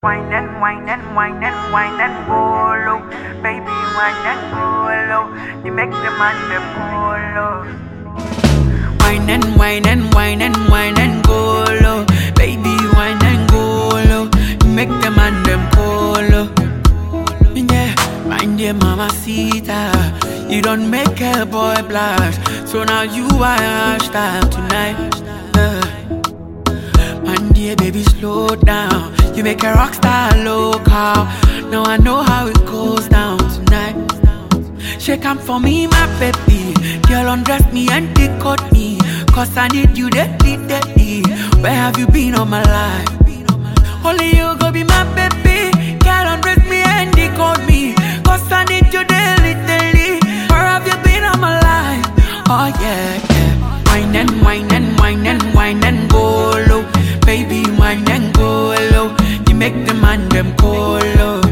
Wine and wine and wine and wine and go low. Baby, wine and go low. You make the man them go low. Wine and wine and wine and wine and go low. Baby, wine and go low. You make the man them go low. Yeah, mind your mamacita. You don't make a boy blush. So now you are hashtag tonight. Man, dear baby, slow down. You make a rock star local. Now I know how it goes down tonight. Shake 'em for me, my baby. Girl, undress me and decode me. Cause I need you deadly, deadly. Where have you been all my life? Only you go be my baby. Girl, undress me and decode me. Cause I need you daily, daily. Where have you been all my life? Oh yeah, yeah. Wine and wine and wine and wine and go low. Baby, wine and go low. You make the man them go low.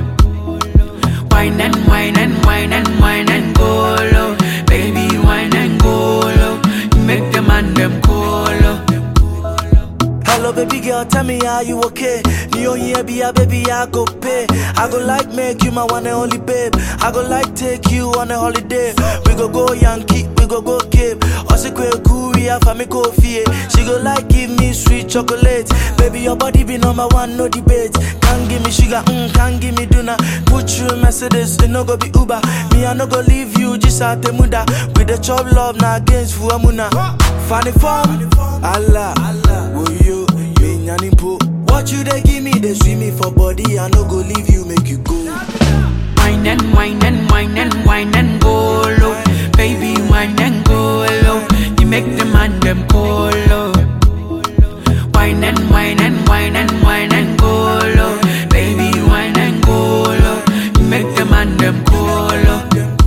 Wine and wine and wine and wine and go low. Baby, wine and go low. You make the man them go low. Hello baby girl, tell me are you okay? New year be a baby, I go pay. I go like make you my one and only babe. I go like take you on a holiday. We go Yankee, we go Cape. Also Korea for me coffee. She go like give me sweet chocolate. Baby your body be number one, no debate. Can't give me sugar, can't give me duna. Put you in Mercedes, it no go be Uber. Me I no go leave you just at the muda. With the chop love now against Fuamuna. Funny form, Allah, will you? What you they give me, they sweet me for body. I no go leave you, make you go. Wine and wine and wine and wine and go low. Baby, wine and go low. You make the man them go low. Wine and wine and wine and wine and go low. Baby, wine and go low. You make the man them go low.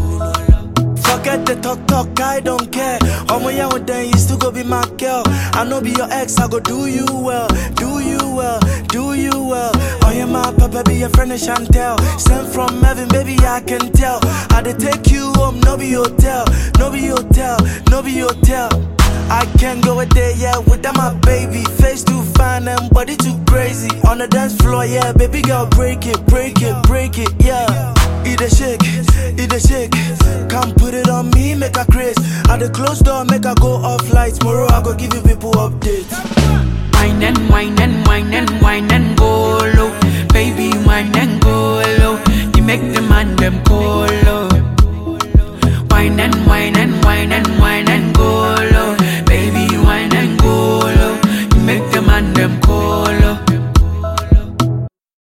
Forget the talk, I don't care. All my young with them, you still go be my girl. I know be your ex, I go do you well, do you well, do you well. Oh yeah, my papa be your friend and Chantel. Sent from heaven, baby, I can tell. I dey take you home, no be hotel, no be hotel, no be hotel. I can't go a day, yeah, without my baby. Face too fine and body too crazy. On the dance floor, yeah, baby girl, break it, break it, break it, yeah. Eat a shake, eat a shake. Come put it on me, make a craze. At the closed door, make her go off lights. Tomorrow I go give you people updates. Wine and wine and wine and wine and go low.